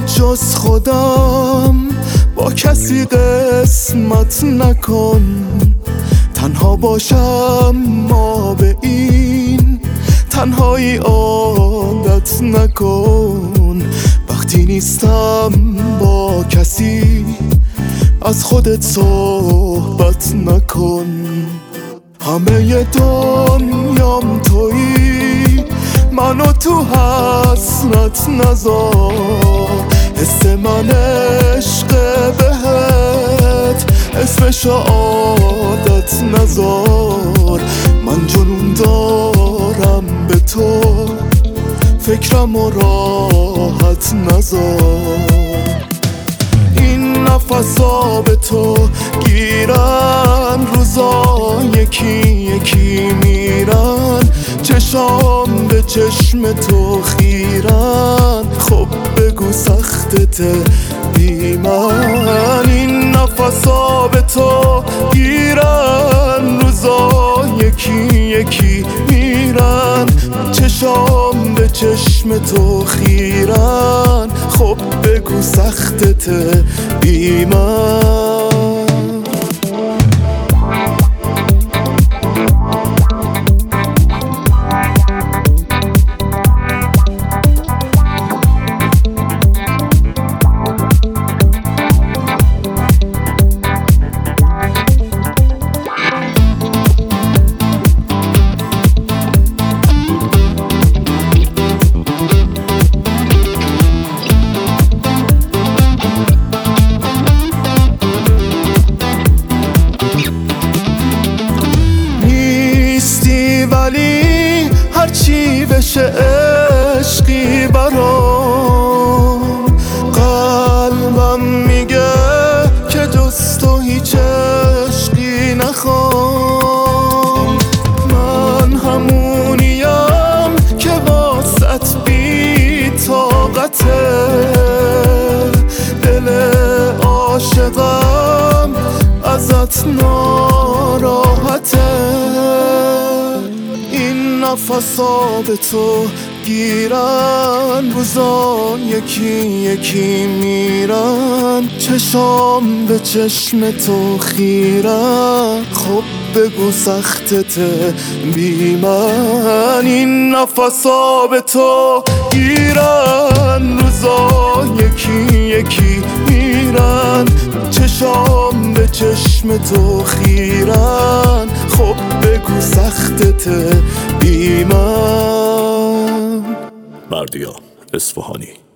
جز خودم با کسی قسمت نکن، تنها باشم ما به این تنهایی عادت نکن. وقتی نیستم با کسی از خودت صحبت نکن. همه دنیام تویی، منو تو حسرت نذار. حس من عشق بهت، اسمشو عادت نذار. من جنون دارم به تو، فکرم راحت نذار. این نفسا به تو گیرن، روزا یکی یکی میرن. چشام به چشم تو خیرن، خب بگو سختته بی من. این نفسا به تو گیرن، روزا یکی یکی میرن. چشام به چشم تو خیرن، خب بگو سختته بی من. ولی هرچی بشه عشقی برام، قلبم میگه که جز تو هیچ عشقی نخوام. من همونیم که واسط بی طاقته، دل عاشقم ازت ناراحته. نفسا به تو گیرن، روزا یکی یکی میرن. چشام به چشم تو خیرن، خب بگو سختته بی من. این نفسا به تو گیرن، روزا یکی یکی میرن. چشام به چشم تو خیرن، خب بگو سختته بی من. بردیا اصفهانی.